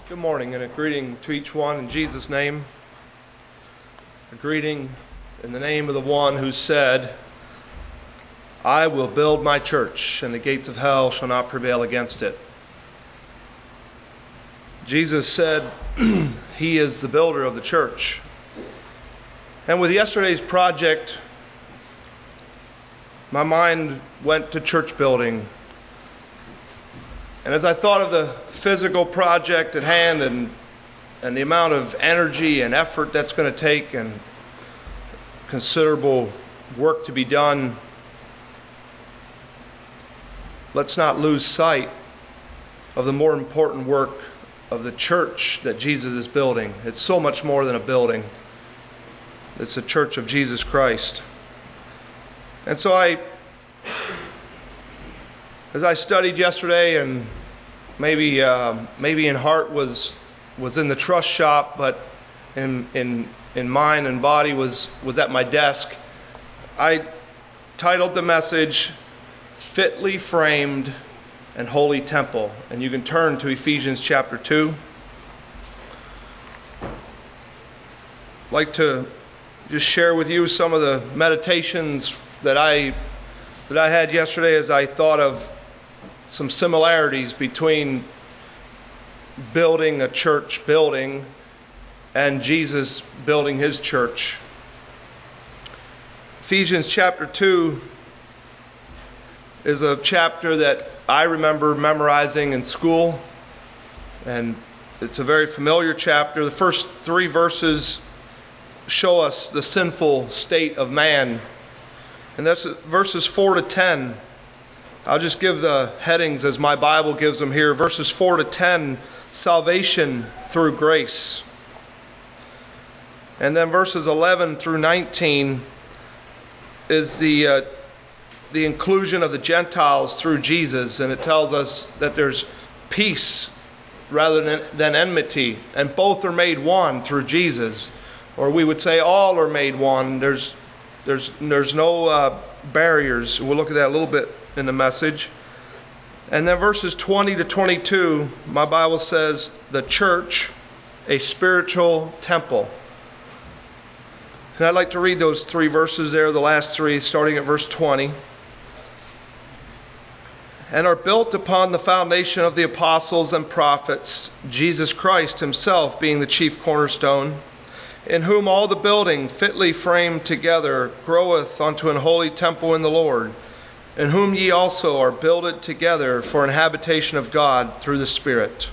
Good morning, and a greeting to each one in Jesus' name. A greeting in the name of the one who said, "I will build my church, and the gates of hell shall not prevail against it." Jesus said he is the builder of the church. And with yesterday's project, my mind went to church building. And as I thought of the physical project at hand and the amount of energy and effort that's going to take and considerable work to be done, let's not lose sight of the more important work of the church that Jesus is building. It's so much more than a building. It's the church of Jesus Christ. And so as I studied yesterday, and maybe in heart was in the trust shop, but in mind and body was at my desk, I titled the message, "Fitly Framed and Holy Temple." And you can turn to Ephesians chapter 2. I'd like to just share with you some of the meditations that I had yesterday as I thought of some similarities between building a church building and Jesus building his church. Ephesians chapter 2 is a chapter that I remember memorizing in school, and it's a very familiar chapter. The first 3 verses show us the sinful state of man, and that's verses 4 to 10. I'll just give the headings as my Bible gives them here. Verses 4 to 10, salvation through grace. And then verses 11 through 19 is the inclusion of the Gentiles through Jesus. And it tells us that there's peace rather than enmity. And both are made one through Jesus. Or we would say all are made one. There's no barriers. We'll look at that a little bit in the message. And then verses 20 to 22, my Bible says, the church, a spiritual temple. And I'd like to read those 3 verses there, the last 3, starting at verse 20. "And are built upon the foundation of the apostles and prophets, Jesus Christ himself being the chief cornerstone, in whom all the building fitly framed together groweth unto an holy temple in the Lord, in whom ye also are builded together for an habitation of God through the Spirit."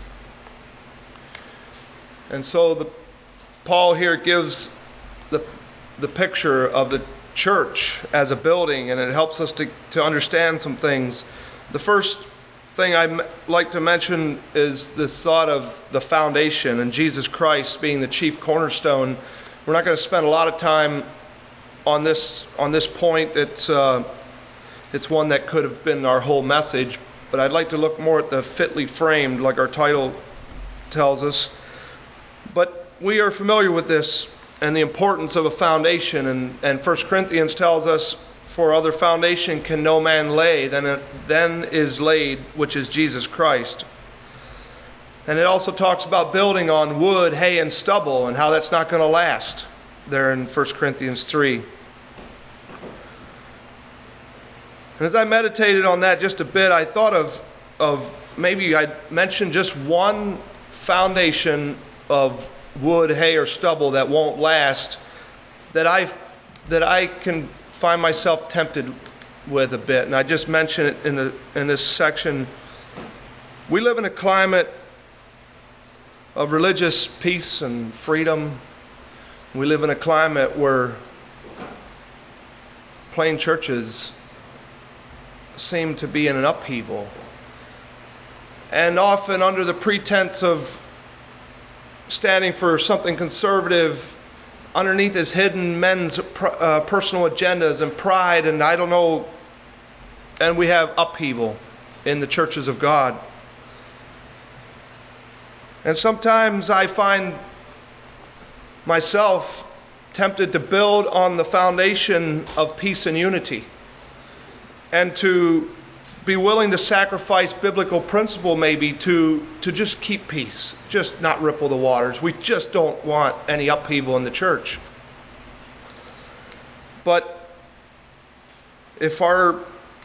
And so Paul here gives the picture of the church as a building, and it helps us to understand some things. The first thing I'd like to mention is this thought of the foundation and Jesus Christ being the chief cornerstone. We're not going to spend a lot of time on this point. It's one that could have been our whole message, but I'd like to look more at the fitly framed, like our title tells us. But we are familiar with this and the importance of a foundation, and 1 Corinthians tells us, "For other foundation can no man lay than is laid, which is Jesus Christ." And it also talks about building on wood, hay, and stubble, and how that's not going to last there in 1 Corinthians 3. And as I meditated on that just a bit, I thought of maybe I'd mention just one foundation of wood, hay, or stubble that won't last, that I can find myself tempted with a bit. And I just mentioned it in this section. We live in a climate of religious peace and freedom. We live in a climate where plain churches seem to be in an upheaval. And often under the pretense of standing for something conservative, underneath is hidden men's personal agendas and pride, and I don't know, and we have upheaval in the churches of God. And sometimes I find myself tempted to build on the foundation of peace and unity, and to be willing to sacrifice biblical principle maybe to just keep peace, just not ripple the waters. We just don't want any upheaval in the church. But if our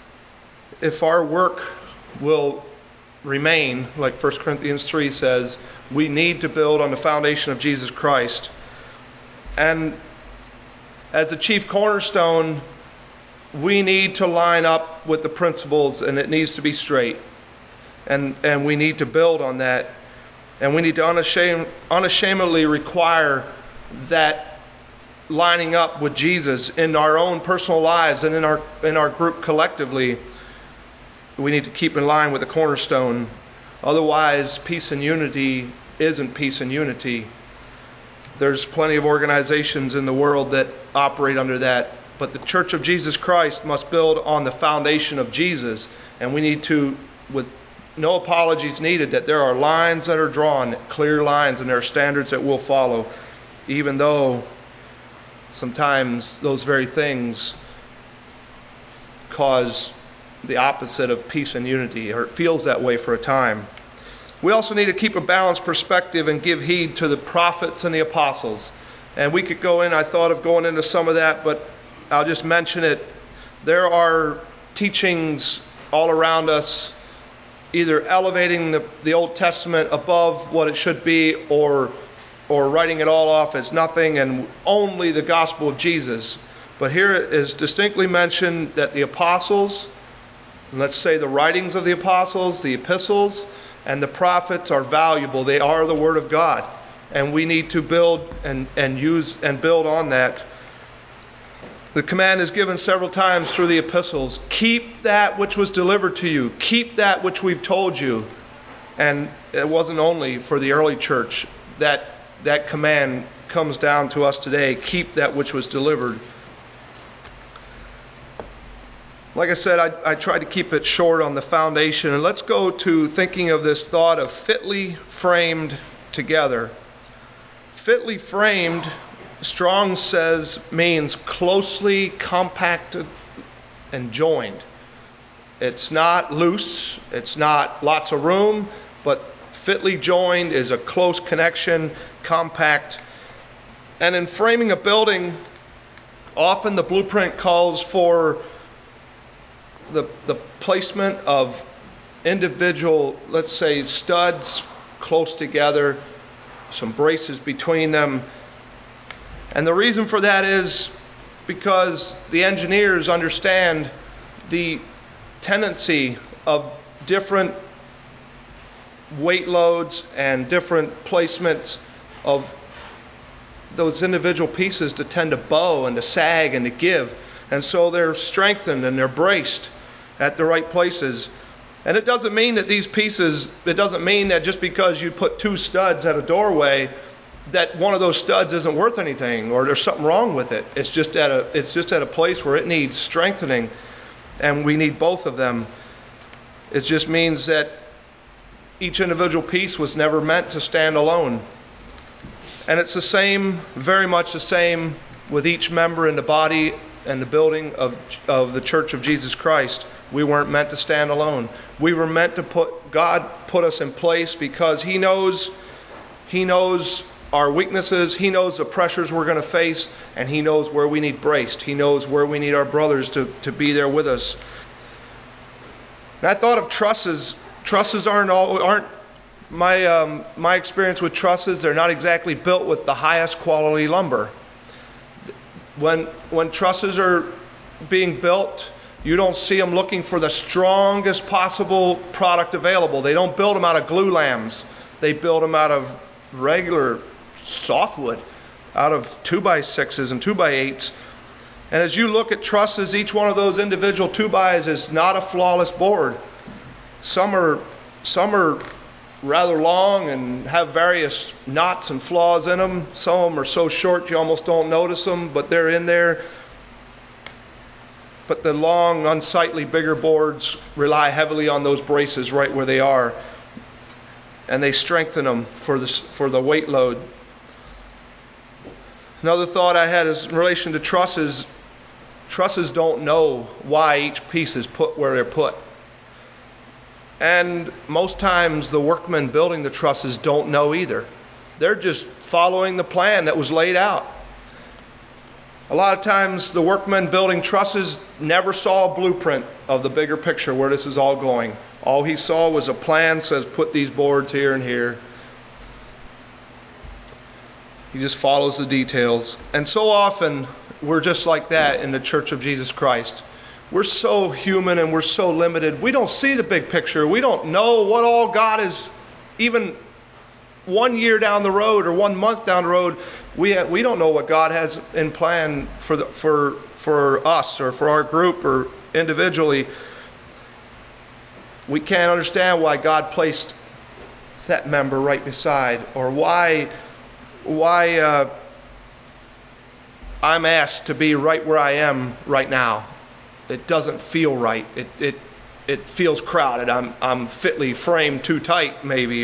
work will remain, like 1 Corinthians 3 says, we need to build on the foundation of Jesus Christ. And as the chief cornerstone, we need to line up with the principles, and it needs to be straight. And we need to build on that. And we need to unashamedly require that lining up with Jesus in our own personal lives and in our group collectively. We need to keep in line with the cornerstone. Otherwise, peace and unity isn't peace and unity. There's plenty of organizations in the world that operate under that. But the Church of Jesus Christ must build on the foundation of Jesus. And we need to, with no apologies needed, that there are lines that are drawn, clear lines, and there are standards that we'll follow, even though sometimes those very things cause the opposite of peace and unity, or it feels that way for a time. We also need to keep a balanced perspective and give heed to the prophets and the apostles. And we could go in, I thought of going into some of that, but I'll just mention it. There are teachings all around us either elevating the Old Testament above what it should be, or writing it all off as nothing and only the gospel of Jesus. But here it is distinctly mentioned that the apostles, let's say the writings of the apostles, the epistles, and the prophets are valuable. They are the Word of God. And we need to build and use and build on that. The command is given several times through the epistles. Keep that which was delivered to you. Keep that which we've told you. And it wasn't only for the early church. That command comes down to us today. Keep that which was delivered. Like I said, I tried to keep it short on the foundation. And let's go to thinking of this thought of fitly framed together. Fitly framed, Strong says, means closely compacted and joined. It's not loose, it's not lots of room, but fitly joined is a close connection, compact. And in framing a building, often the blueprint calls for the placement of individual, let's say, studs close together, some braces between them. And the reason for that is because the engineers understand the tendency of different weight loads and different placements of those individual pieces to tend to bow and to sag and to give. And so they're strengthened and they're braced at the right places. And it doesn't mean that these pieces, it doesn't mean that just because you put two studs at a doorway that one of those studs isn't worth anything or there's something wrong with it. It's just at a place where it needs strengthening, and we need both of them. It just means that each individual piece was never meant to stand alone. And it's the same, very much the same, with each member in the body and the building of the Church of Jesus Christ. We weren't meant to stand alone. We were meant to God put us in place because He knows our weaknesses. He knows the pressures we're going to face, and He knows where we need braced. He knows where we need our brothers to be there with us. And I thought of trusses. Trusses aren't my experience with trusses. They're not exactly built with the highest quality lumber. When trusses are being built, you don't see them looking for the strongest possible product available. They don't build them out of glue lambs. They build them out of regular softwood, out of 2x6s and 2x8s. And as you look at trusses, each one of those individual 2x is not a flawless board. Some are rather long and have various knots and flaws in them. Some of them are so short you almost don't notice them, but they're in there. But the long, unsightly, bigger boards rely heavily on those braces right where they are. And they strengthen them for the weight load. Another thought I had is in relation to trusses. Trusses don't know why each piece is put where they're put. And most times the workmen building the trusses don't know either. They're just following the plan that was laid out. A lot of times the workmen building trusses never saw a blueprint of the bigger picture where this is all going. All he saw was a plan, says put these boards here and here. He just follows the details. And so often we're just like that in the Church of Jesus Christ. We're so human and we're so limited. We don't see the big picture. We don't know what all God is, even 1 year down the road or 1 month down the road. We don't know what God has in plan for us or for our group or individually. We can't understand why God placed that member right beside, or why I'm asked to be right where I am right now. It doesn't feel right. It feels crowded. I'm fitly framed too tight, maybe.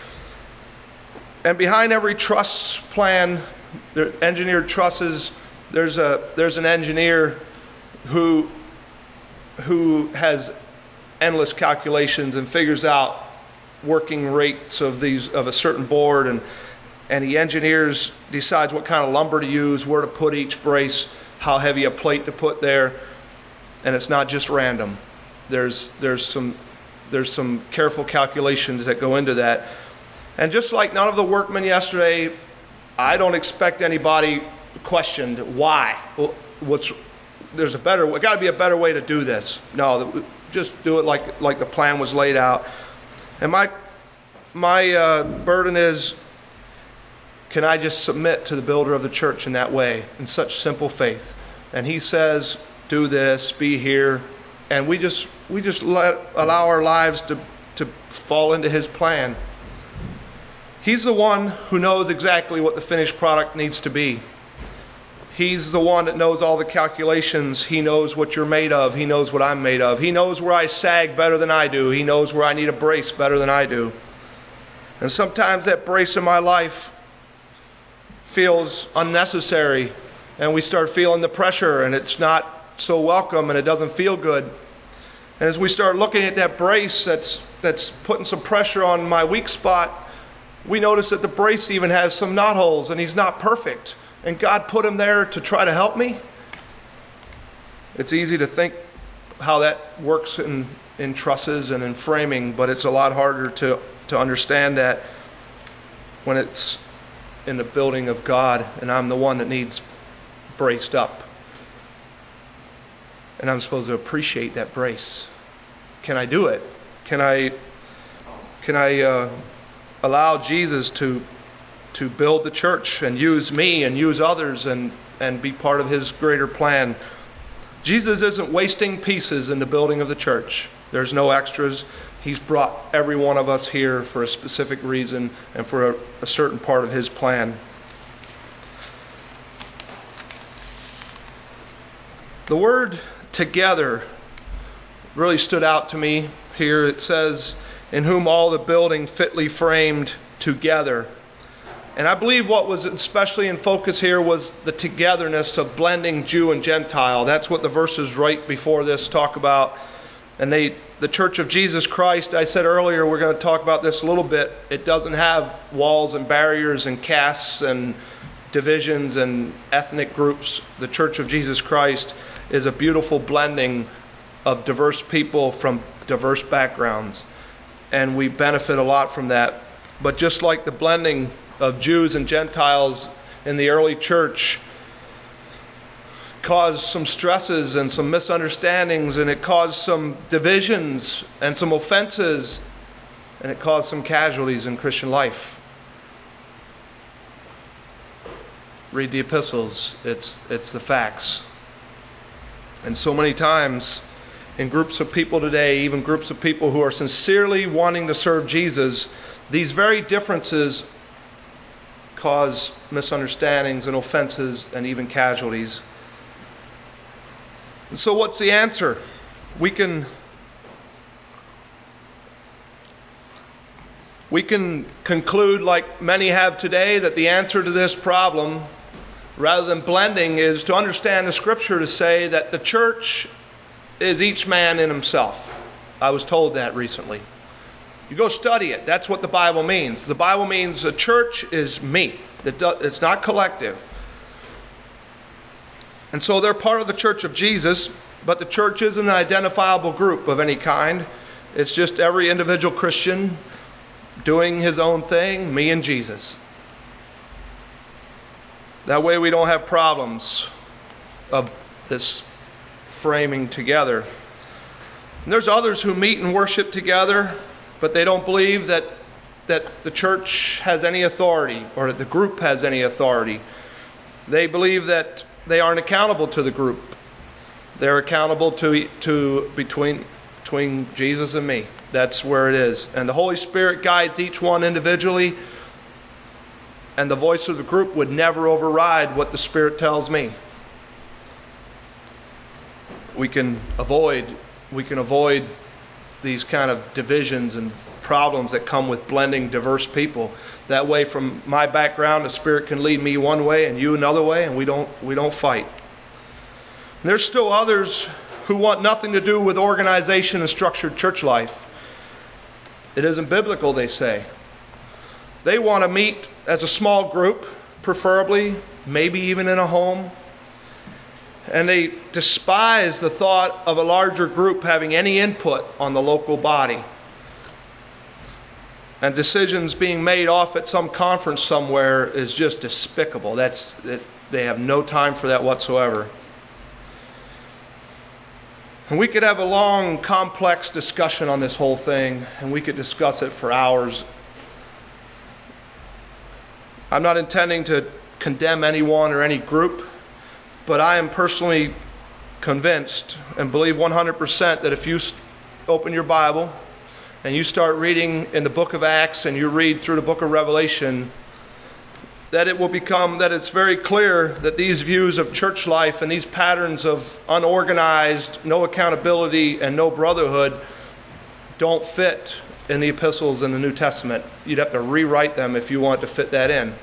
And behind every truss plan, engineered trusses, there's an engineer who has endless calculations and figures out working rates of a certain board, and he decides what kind of lumber to use, where to put each brace, how heavy a plate to put there. And it's not just random. There's some careful calculations that go into that. And just like none of the workmen yesterday, I don't expect anybody questioned why. There's got to be a better way to do this. No, just do it like the plan was laid out. And my burden is, can I just submit to the builder of the church in that way, in such simple faith? And he says, do this, be here, and we just allow our lives to fall into his plan. He's the one who knows exactly what the finished product needs to be. He's the one that knows all the calculations. He knows what you're made of. He knows what I'm made of. He knows where I sag better than I do. He knows where I need a brace better than I do. And sometimes that brace in my life feels unnecessary, and we start feeling the pressure, and it's not so welcome, and it doesn't feel good. And as we start looking at that brace that's putting some pressure on my weak spot, we notice that the brace even has some knot holes, and he's not perfect. And God put him there to try to help me. It's easy to think how that works in trusses and in framing, but it's a lot harder to understand that when it's in the building of God, and I'm the one that needs braced up. And I'm supposed to appreciate that brace. Can I do it? Can I allow Jesus to build the church and use me and use others and be part of his greater plan? Jesus isn't wasting pieces in the building of the church. There's no extras. He's brought every one of us here for a specific reason and for a certain part of his plan. The word together really stood out to me here. It says, in whom all the building fitly framed together. And I believe what was especially in focus here was the togetherness of blending Jew and Gentile. That's what the verses right before this talk about. And the Church of Jesus Christ, I said earlier, we're going to talk about this a little bit. It doesn't have walls and barriers and castes and divisions and ethnic groups. The Church of Jesus Christ is a beautiful blending of diverse people from diverse backgrounds. And we benefit a lot from that. But just like the blending of Jews and Gentiles in the early church caused some stresses and some misunderstandings, and it caused some divisions and some offenses, and it caused some casualties in Christian life. Read the epistles. It's the facts. And so many times in groups of people today, even groups of people who are sincerely wanting to serve Jesus, these very differences cause misunderstandings and offenses and even casualties. And so what's the answer? We can conclude, like many have today, that the answer to this problem, rather than blending, is to understand the Scripture to say that the church is each man in himself. I was told that recently. You go study it. That's what the Bible means. The Bible means the church is me. It's not collective. And so they're part of the church of Jesus, but the church isn't an identifiable group of any kind. It's just every individual Christian doing his own thing, me and Jesus. That way we don't have problems of this framing together. And there's others who meet and worship together, but they don't believe that the church has any authority or that the group has any authority. They believe that they aren't accountable to the group. They're accountable to between Jesus and me. That's where it is. And the Holy Spirit guides each one individually, and the voice of the group would never override what the Spirit tells me. We can avoid these kind of divisions and problems that come with blending diverse people. That way, from my background, the Spirit can lead me one way and you another way, and we don't fight. And there's still others who want nothing to do with organization and structured church life. It isn't biblical, they say. They want to meet as a small group, preferably, maybe even in a home. And they despise the thought of a larger group having any input on the local body. And decisions being made off at some conference somewhere is just despicable. They have no time for that whatsoever. And we could have a long, complex discussion on this whole thing, and we could discuss it for hours. I'm not intending to condemn anyone or any group, but I am personally convinced and believe 100% that if you open your Bible and you start reading in the book of Acts and you read through the book of Revelation, that it's very clear that these views of church life and these patterns of unorganized, no accountability, and no brotherhood don't fit in the epistles in the New Testament. You'd have to rewrite them if you want to fit that in.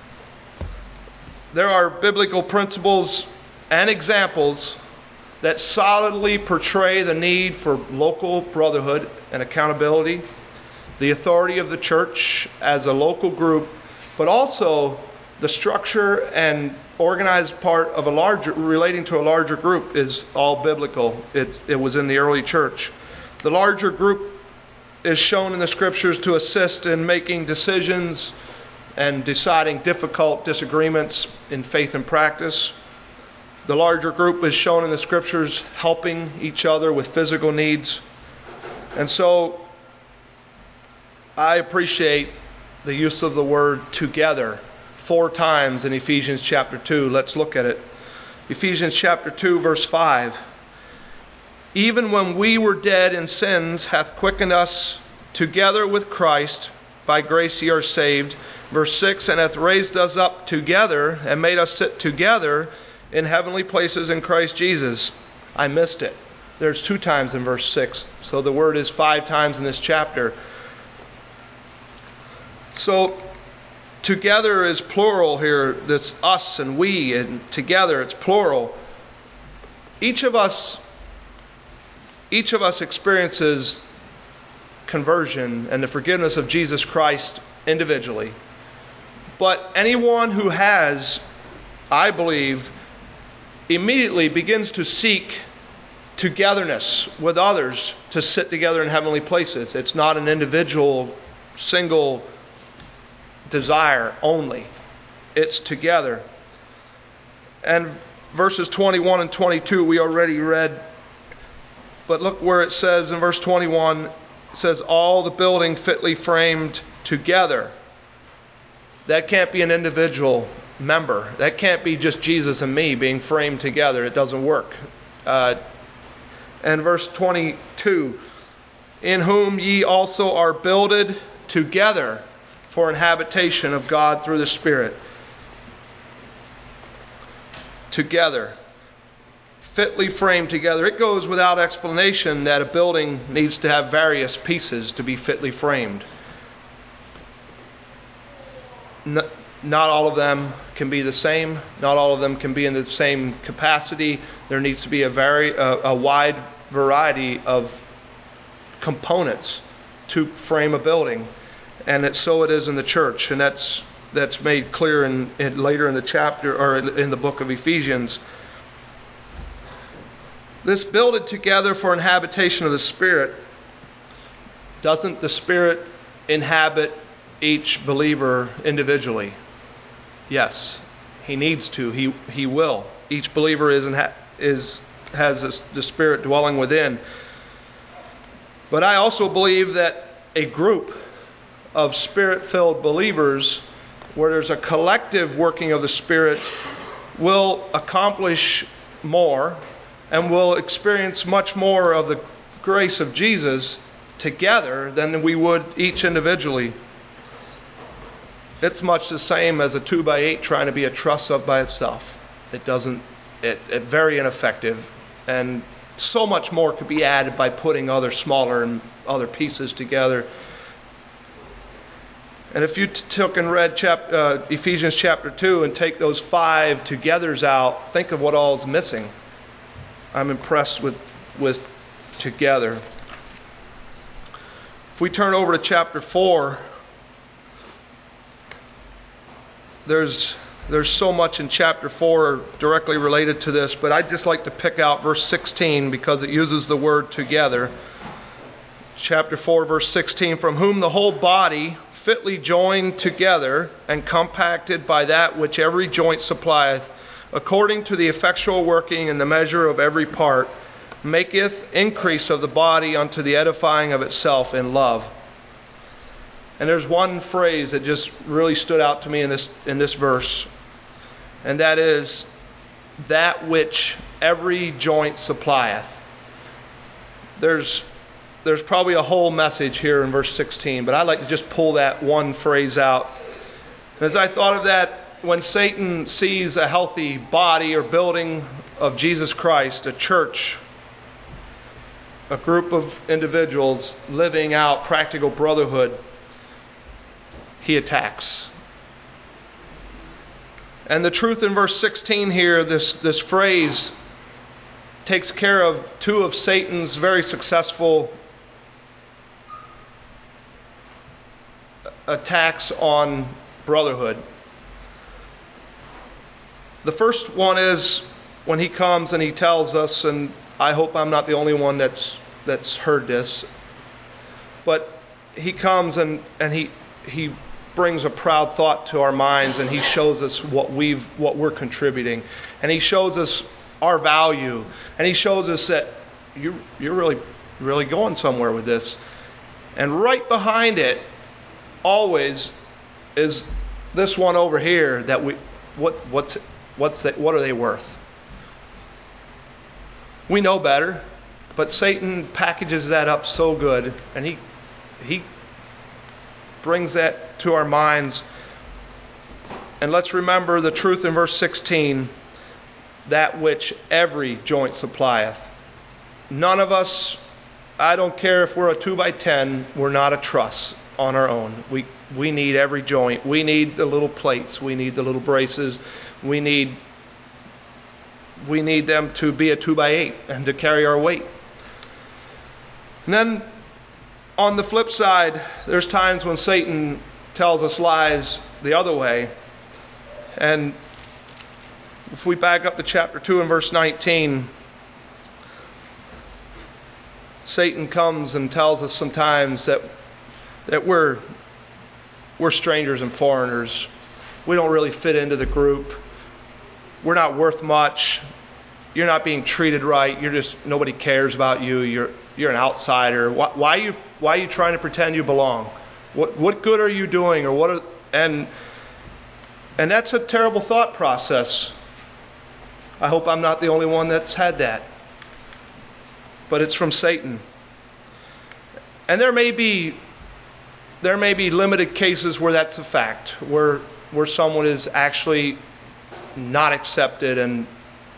There are biblical principles and examples that solidly portray the need for local brotherhood and accountability, the authority of the church as a local group, but also the structure and organized part of relating to a larger group is all biblical. It was in the early church. The larger group is shown in the scriptures to assist in making decisions and deciding difficult disagreements in faith and practice. The larger group is shown in the scriptures helping each other with physical needs. And so I appreciate the use of the word together 4 times in Ephesians chapter 2. Let's look at it. Ephesians chapter 2, verse 5. Even when we were dead in sins, hath quickened us together with Christ. By grace ye are saved. Verse 6, and hath raised us up together and made us sit together in heavenly places in Christ Jesus. I missed it. There's 2 times in verse 6. So the word is 5 times in this chapter. So together is plural here. That's us and we, and together it's plural. Each of us experiences conversion and the forgiveness of Jesus Christ individually. But anyone who has, I believe, immediately begins to seek togetherness with others to sit together in heavenly places. It's not an individual, single desire only. It's together. And verses 21 and 22 we already read. But look where it says in verse 21, it says, all the building fitly framed together. That can't be an individual member. That can't be just Jesus and me being framed together. It doesn't work. And verse 22, in whom ye also are builded together for an habitation of God through the Spirit. Together. Fitly framed together. It goes without explanation that a building needs to have various pieces to be fitly framed. Not all of them can be the same. Not all of them can be in the same capacity. There needs to be a wide variety of components to frame a building. And so it is in the church. And that's made clear later in the chapter, or in the book of Ephesians. This builded together for an habitation of the Spirit. Doesn't the Spirit inhabit each believer individually? Yes, He needs to. He will. Each believer has the Spirit dwelling within. But I also believe that a group of Spirit-filled believers, where there's a collective working of the Spirit, will accomplish more and will experience much more of the grace of Jesus together than we would each individually. It's much the same as a 2x8 trying to be a truss up by itself. It's very ineffective, and so much more could be added by putting other smaller and other pieces together. And if you took and read Ephesians chapter 2 and take those 5 togethers out, think of what all is missing. I'm impressed with together. If we turn over to chapter 4, there's so much in chapter 4 directly related to this, but I'd just like to pick out verse 16 because it uses the word together. Chapter 4, verse 16, from whom the whole body, fitly joined together and compacted by that which every joint supplieth, according to the effectual working in the measure of every part, maketh increase of the body unto the edifying of itself in love. And there's one phrase that just really stood out to me in this verse, and that is, that which every joint supplieth. There's probably a whole message here in verse 16, but I'd like to just pull that one phrase out. As I thought of that, when Satan sees a healthy body or building of Jesus Christ, a church, a group of individuals living out practical brotherhood, he attacks. And the truth in verse 16 here, this phrase takes care of 2 of Satan's very successful attacks on brotherhood. The first one is when he comes and he tells us, and I hope I'm not the only one that's heard this, but he comes and he brings a proud thought to our minds, and he shows us what we're contributing, and he shows us our value, and he shows us that you're really going somewhere with this. And right behind it always is this one over here that what are they worth? We know better, but Satan packages that up so good, and he brings that to our minds. And let's remember the truth in verse 16, that which every joint supplieth. None of us, I don't care if we're a 2x10, we're not a truss on our own. We need every joint. We need the little plates. We need the little braces. We need them to be a 2x8 and to carry our weight. And then on the flip side, there's times when Satan tells us lies the other way. And if we back up to chapter 2 and verse 19, Satan comes and tells us sometimes that we're strangers and foreigners. We don't really fit into the group. We're not worth much. You're not being treated right. Nobody cares about you. You're an outsider. Why are you trying to pretend you belong? What good are you doing? And that's a terrible thought process. I hope I'm not the only one that's had that. But it's from Satan. And there may be limited cases where that's a fact, where someone is actually not accepted.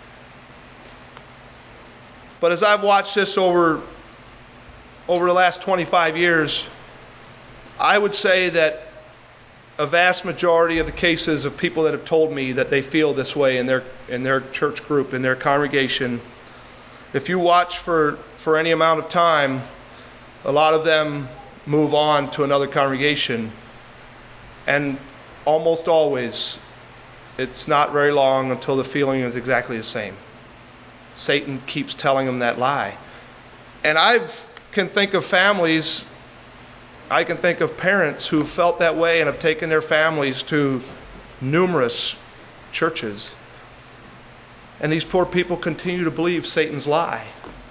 But as I've watched this over the last 25 years, I would say that a vast majority of the cases of people that have told me that they feel this way in their church group, in their congregation, if you watch for any amount of time, a lot of them move on to another congregation. And almost always, it's not very long until the feeling is exactly the same. Satan keeps telling them that lie. And I can think of families, I can think of parents who felt that way and have taken their families to numerous churches. And these poor people continue to believe Satan's lie.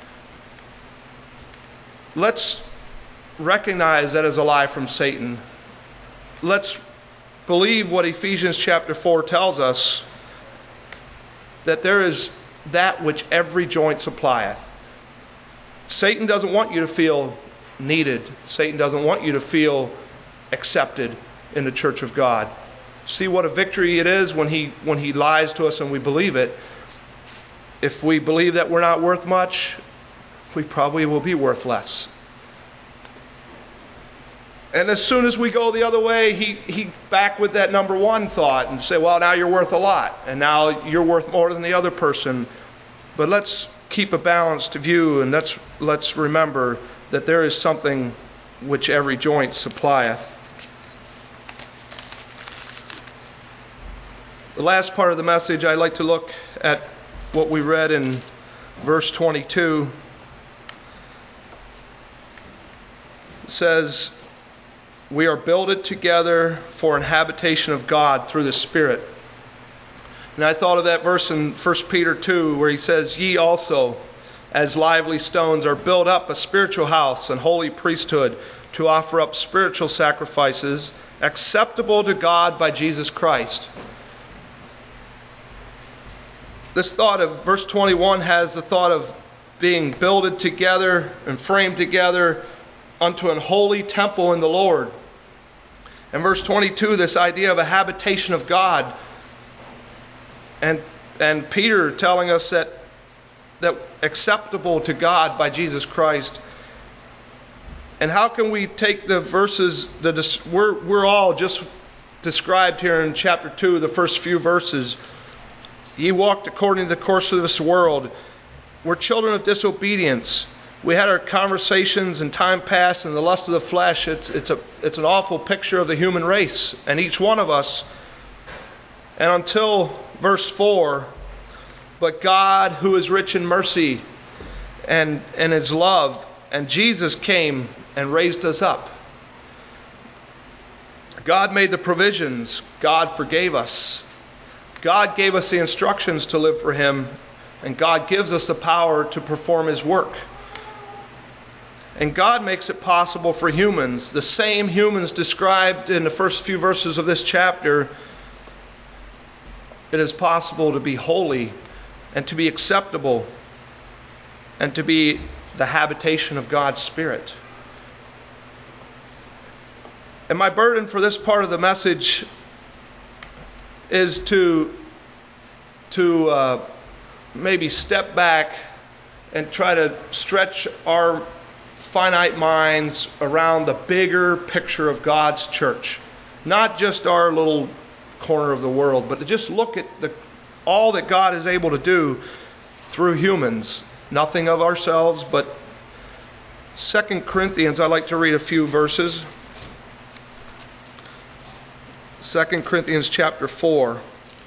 Let's recognize that as a lie from Satan. Let's believe what Ephesians chapter 4 tells us, that there is that which every joint supplieth. Satan doesn't want you to feel needed. Satan doesn't want you to feel accepted in the church of God. See what a victory it is when he lies to us and we believe it. If we believe that we're not worth much, we probably will be worth less. And as soon as we go the other way, he back with that number one thought and say, well, now you're worth a lot, and now you're worth more than the other person. But let's keep a balanced view, and let's remember that there is something which every joint supplieth. The last part of the message, I'd like to look at what we read in verse 22. It says, we are builded together for an habitation of God through the Spirit. And I thought of that verse in 1 Peter 2 where he says, ye also, as lively stones, are built up a spiritual house and holy priesthood to offer up spiritual sacrifices acceptable to God by Jesus Christ. This thought of verse 21 has the thought of being builded together and framed together unto an holy temple in the Lord. And verse 22, this idea of a habitation of God. And Peter telling us that acceptable to God by Jesus Christ. And how can we take the verses, we're all just described here in chapter 2, the first few verses. Ye walked according to the course of this world. We're children of disobedience. We had our conversations in time past and the lust of the flesh. It's an awful picture of the human race and each one of us. And until verse 4, but God, who is rich in mercy and His love, and Jesus came and raised us up. God made the provisions. God forgave us. God gave us the instructions to live for Him, and God gives us the power to perform His work. And God makes it possible for humans, the same humans described in the first few verses of this chapter. It is possible to be holy and to be acceptable and to be the habitation of God's Spirit. And my burden for this part of the message is to maybe step back and try to stretch our finite minds around the bigger picture of God's church. Not just our little corner of the world, but to just look at all that God is able to do through humans. Nothing of ourselves, but 2 Corinthians, I'd like to read a few verses. 2 Corinthians chapter 4.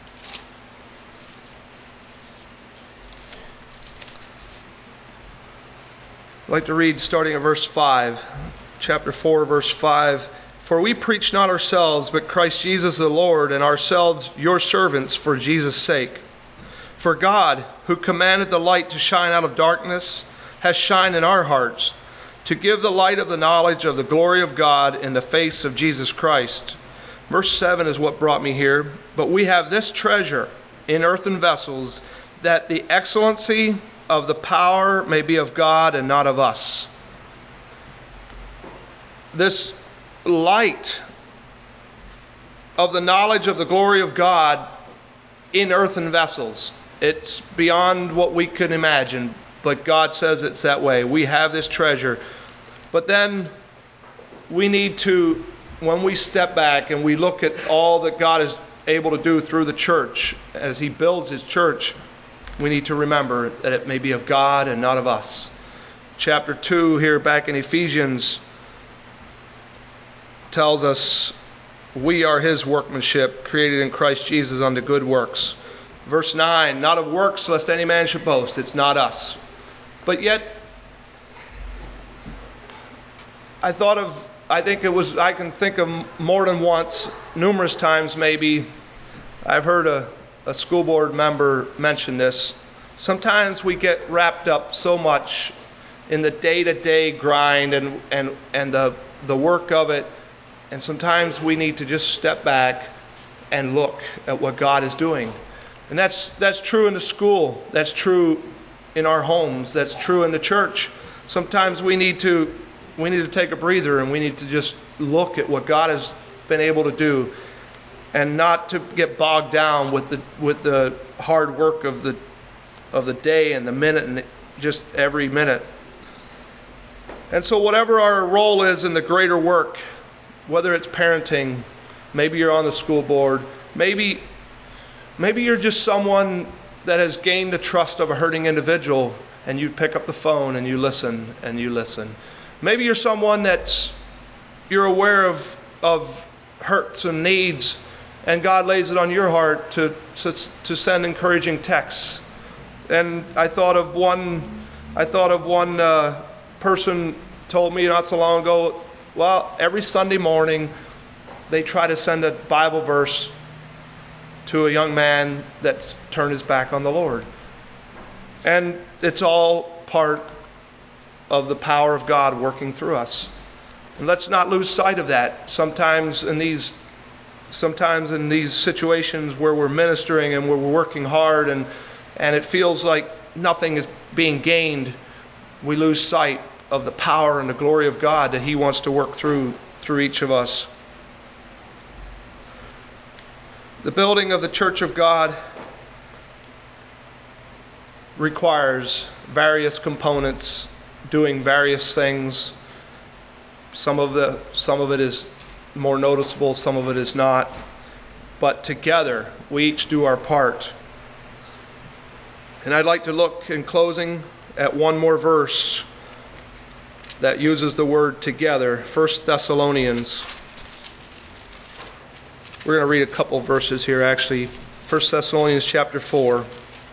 I'd like to read starting at verse 5. Chapter 4, verse 5. For we preach not ourselves, but Christ Jesus the Lord, and ourselves your servants for Jesus' sake. For God, who commanded the light to shine out of darkness, has shined in our hearts, to give the light of the knowledge of the glory of God in the face of Jesus Christ. Verse 7 is what brought me here. But we have this treasure in earthen vessels, that the excellency of the power may be of God and not of us. This light of the knowledge of the glory of God in earthen vessels. It's beyond what we could imagine, but God says it's that way. We have this treasure. But then we need to, when we step back and we look at all that God is able to do through the church, as He builds His church, we need to remember that it may be of God and not of us. Chapter 2 here back in Ephesians, tells us we are His workmanship, created in Christ Jesus unto good works. Verse 9, not of works, lest any man should boast. It's not us. But yet, I can think of more than once, numerous times maybe, I've heard a school board member mention this. Sometimes we get wrapped up so much in the day-to-day grind and the work of it, and sometimes we need to just step back and look at what God is doing. And that's true in the school. That's true in our homes. That's true in the church. Sometimes we need to take a breather, and we need to just look at what God has been able to do, and not to get bogged down with the hard work of the day and the minute and just every minute. And so whatever our role is in the greater work, whether it's parenting, maybe you're on the school board, maybe you're just someone that has gained the trust of a hurting individual, and you pick up the phone and you listen and you listen. Maybe you're someone you're aware of hurts and needs, and God lays it on your heart to send encouraging texts. And I thought of one person told me not so long ago, well, every Sunday morning they try to send a Bible verse to a young man that's turned his back on the Lord. And it's all part of the power of God working through us. And let's not lose sight of that. Sometimes in these situations where we're ministering and where we're working hard and it feels like nothing is being gained, we lose sight of the power and the glory of God that He wants to work through each of us. The building of the Church of God requires various components doing various things. Some of it is more noticeable, some of it is not. But together, we each do our part. And I'd like to look in closing at one more verse that uses the word together, 1 Thessalonians. We're going to read a couple verses here actually. 1 Thessalonians chapter 4.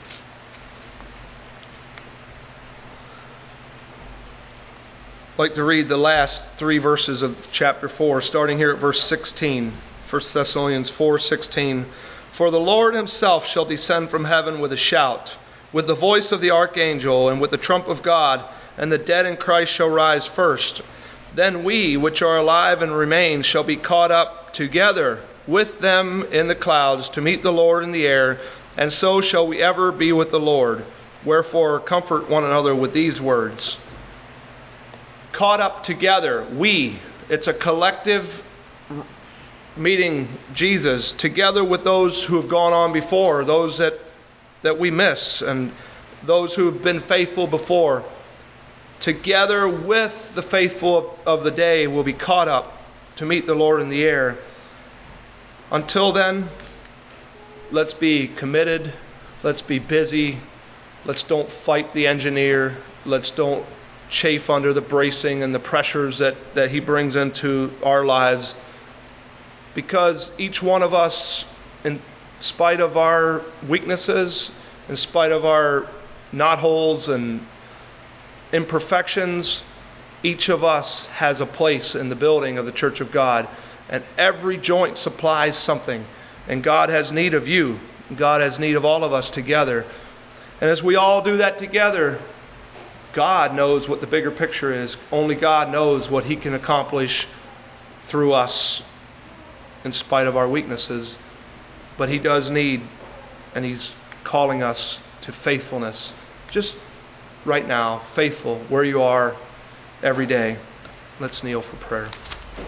I'd like to read the last 3 verses of chapter 4, starting here at verse 16. 1 Thessalonians 4:16. For the Lord Himself shall descend from heaven with a shout, with the voice of the archangel, and with the trump of God, and the dead in Christ shall rise first. Then we, which are alive and remain, shall be caught up together with them in the clouds to meet the Lord in the air, and so shall we ever be with the Lord. Wherefore comfort one another with these words. Caught up together, it's a collective meeting Jesus together with those who have gone on before, those that we miss, and those who have been faithful before. Together with the faithful of the day will be caught up to meet the Lord in the air. Until then, let's be committed, let's be busy, let's don't fight the engineer, let's don't chafe under the bracing and the pressures that he brings into our lives. Because each one of us, in spite of our weaknesses, in spite of our knotholes and imperfections, each of us has a place in the building of the Church of God. And every joint supplies something. And God has need of you. God has need of all of us together. And as we all do that together, God knows what the bigger picture is. Only God knows what He can accomplish through us in spite of our weaknesses. But He does need, and He's calling us to faithfulness. Just right now, faithful where you are every day. Let's kneel for prayer.